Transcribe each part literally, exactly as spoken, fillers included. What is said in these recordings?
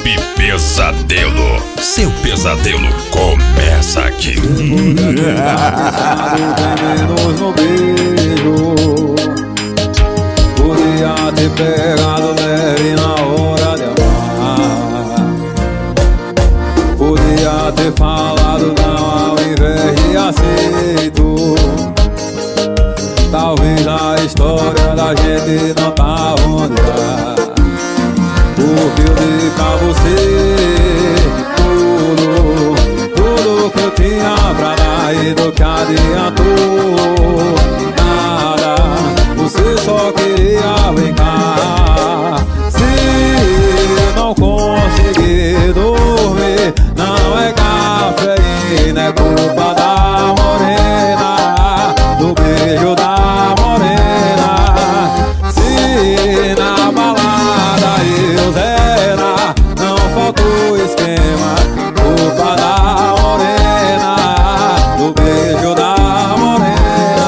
Equipe Pesadelo. Seu pesadelo começa aqui. Menos no beijo. Podia ter pegado leve na hora de amar. Podia ter falado não ao invés de aceito. Talvez a história da gente não tá onde tá. Porque eu dei pra você tudo, tudo que eu tinha pra dar e do que adiantou nada. Você só queria brincar. Se eu não conseguir dormir, não é cafeína, é culpa da morena, do beijo da morena. Se na balada eu zera, não faltou esquema, culpa da morena, do beijo da morena.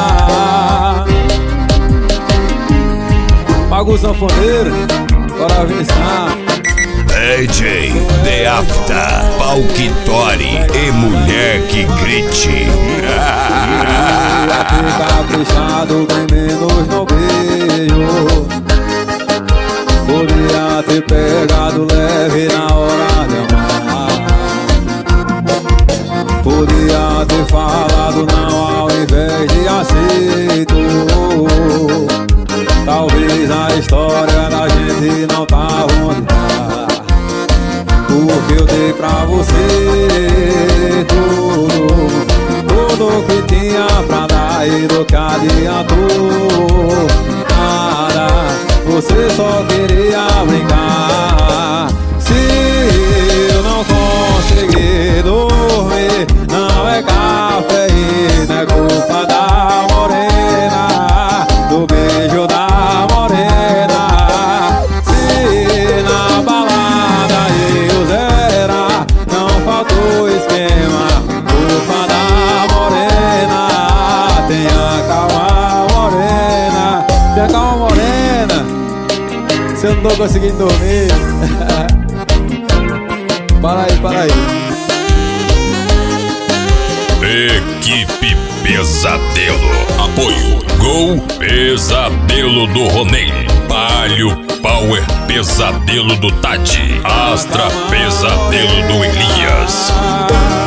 Paga o sanfoneiro, bora avisar. D J The Afta, Palquitori e mulher que grite. Ia ter caprichado bem menos no beijo. Podia ter pegado leve na hora de amar. Podia ter falado não ao invés de aceito. Talvez a história da gente não tá onde tá. Porque eu dei pra você tudo, tudo que tinha pra dar e do que adiantou nada. Você só queria brincar. Se eu não conseguir dormir, não é cafeína, é culpa da morena, do beijo da morena. Se na balada eu zera, não faltou esquema, culpa da morena. Tenha calma, morena, tenha calma, morena. Se eu não tô conseguindo dormir. Para aí, para aí. Equipe Pesadelo. Apoio Gol Pesadelo do Ronei, Palio Power Pesadelo do Tati, Astra Pesadelo do Elias.